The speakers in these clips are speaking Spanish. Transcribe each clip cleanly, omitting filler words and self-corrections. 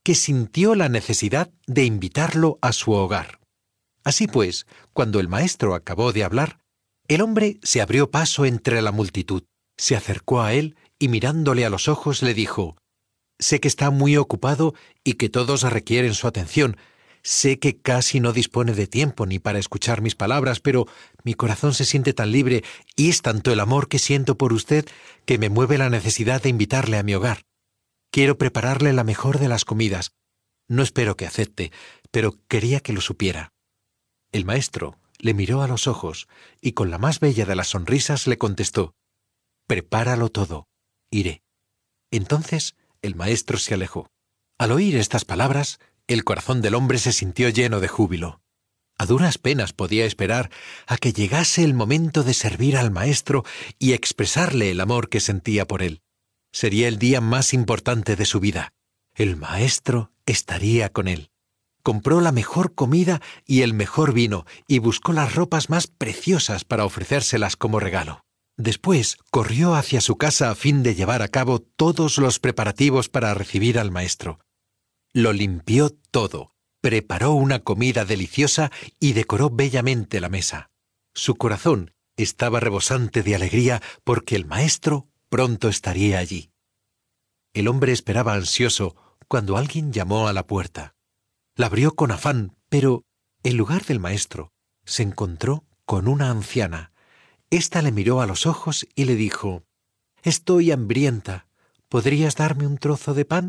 que sintió la necesidad de invitarlo a su hogar. Así pues, cuando el maestro acabó de hablar, el hombre se abrió paso entre la multitud, se acercó a él y mirándole a los ojos le dijo: «Sé que está muy ocupado y que todos requieren su atención. Sé que casi no dispone de tiempo ni para escuchar mis palabras, pero mi corazón se siente tan libre y es tanto el amor que siento por usted que me mueve la necesidad de invitarle a mi hogar. Quiero prepararle la mejor de las comidas. No espero que acepte, pero quería que lo supiera». El maestro le miró a los ojos y con la más bella de las sonrisas le contestó: «Prepáralo todo. Iré». Entonces el maestro se alejó. Al oír estas palabras, el corazón del hombre se sintió lleno de júbilo. A duras penas podía esperar a que llegase el momento de servir al maestro y expresarle el amor que sentía por él. Sería el día más importante de su vida. El maestro estaría con él. Compró la mejor comida y el mejor vino y buscó las ropas más preciosas para ofrecérselas como regalo. Después corrió hacia su casa a fin de llevar a cabo todos los preparativos para recibir al maestro. Lo limpió todo, preparó una comida deliciosa y decoró bellamente la mesa. Su corazón estaba rebosante de alegría porque el maestro pronto estaría allí. El hombre esperaba ansioso cuando alguien llamó a la puerta. La abrió con afán, pero, en lugar del maestro, se encontró con una anciana. Ésta le miró a los ojos y le dijo: «Estoy hambrienta. ¿Podrías darme un trozo de pan?»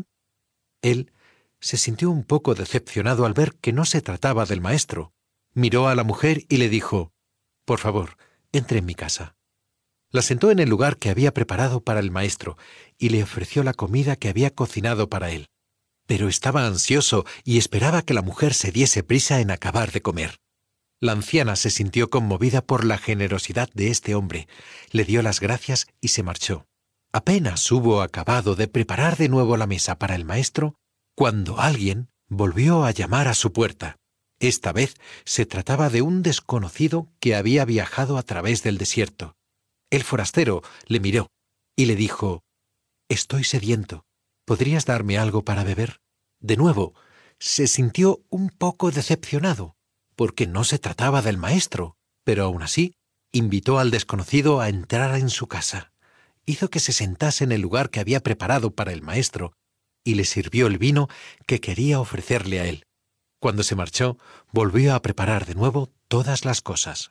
Él se sintió un poco decepcionado al ver que no se trataba del maestro. Miró a la mujer y le dijo: «Por favor, entre en mi casa». La sentó en el lugar que había preparado para el maestro y le ofreció la comida que había cocinado para él. Pero estaba ansioso y esperaba que la mujer se diese prisa en acabar de comer. La anciana se sintió conmovida por la generosidad de este hombre, le dio las gracias y se marchó. Apenas hubo acabado de preparar de nuevo la mesa para el maestro, cuando alguien volvió a llamar a su puerta. Esta vez se trataba de un desconocido que había viajado a través del desierto. El forastero le miró y le dijo: «Estoy sediento. ¿Podrías darme algo para beber?» De nuevo, se sintió un poco decepcionado, porque no se trataba del maestro, pero aún así, invitó al desconocido a entrar en su casa. Hizo que se sentase en el lugar que había preparado para el maestro y le sirvió el vino que quería ofrecerle a él. Cuando se marchó, volvió a preparar de nuevo todas las cosas.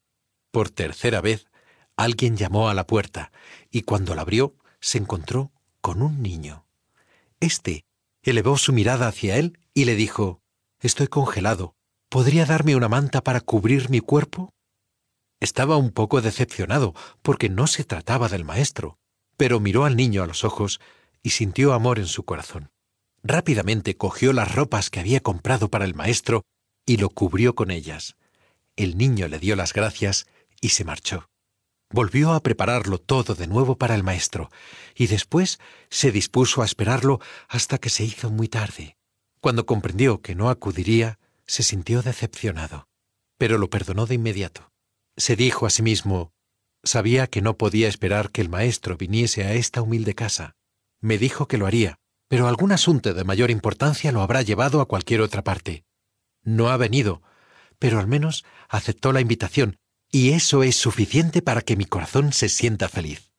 Por tercera vez, alguien llamó a la puerta y cuando la abrió, se encontró con un niño. Este elevó su mirada hacia él y le dijo: «Estoy congelado. ¿Podría darme una manta para cubrir mi cuerpo?» Estaba un poco decepcionado porque no se trataba del maestro, pero miró al niño a los ojos y sintió amor en su corazón. Rápidamente cogió las ropas que había comprado para el maestro y lo cubrió con ellas. El niño le dio las gracias y se marchó. Volvió a prepararlo todo de nuevo para el maestro, y después se dispuso a esperarlo hasta que se hizo muy tarde. Cuando comprendió que no acudiría, se sintió decepcionado, pero lo perdonó de inmediato. Se dijo a sí mismo: «Sabía que no podía esperar que el maestro viniese a esta humilde casa. Me dijo que lo haría, pero algún asunto de mayor importancia lo habrá llevado a cualquier otra parte. No ha venido, pero al menos aceptó la invitación, y eso es suficiente para que mi corazón se sienta feliz».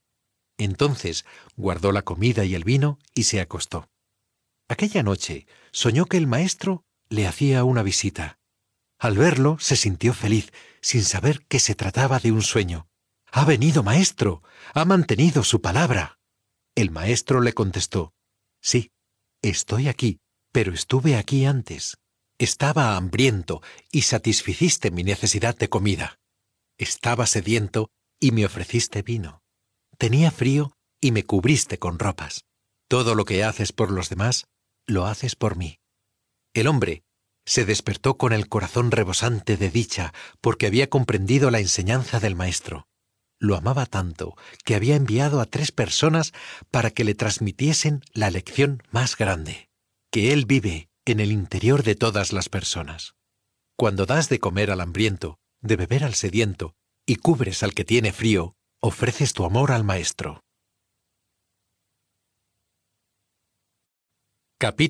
Entonces guardó la comida y el vino y se acostó. Aquella noche soñó que el maestro le hacía una visita. Al verlo se sintió feliz, sin saber que se trataba de un sueño. «Ha venido, maestro. Ha mantenido su palabra». El maestro le contestó: «Sí, estoy aquí, pero estuve aquí antes. Estaba hambriento y satisficiste mi necesidad de comida. Estaba sediento y me ofreciste vino. Tenía frío y me cubriste con ropas. Todo lo que haces por los demás, lo haces por mí». El hombre se despertó con el corazón rebosante de dicha porque había comprendido la enseñanza del maestro. Lo amaba tanto que había enviado a 3 personas para que le transmitiesen la lección más grande: que él vive en el interior de todas las personas. Cuando das de comer al hambriento, de beber al sediento y cubres al que tiene frío, ofreces tu amor al maestro. Capítulo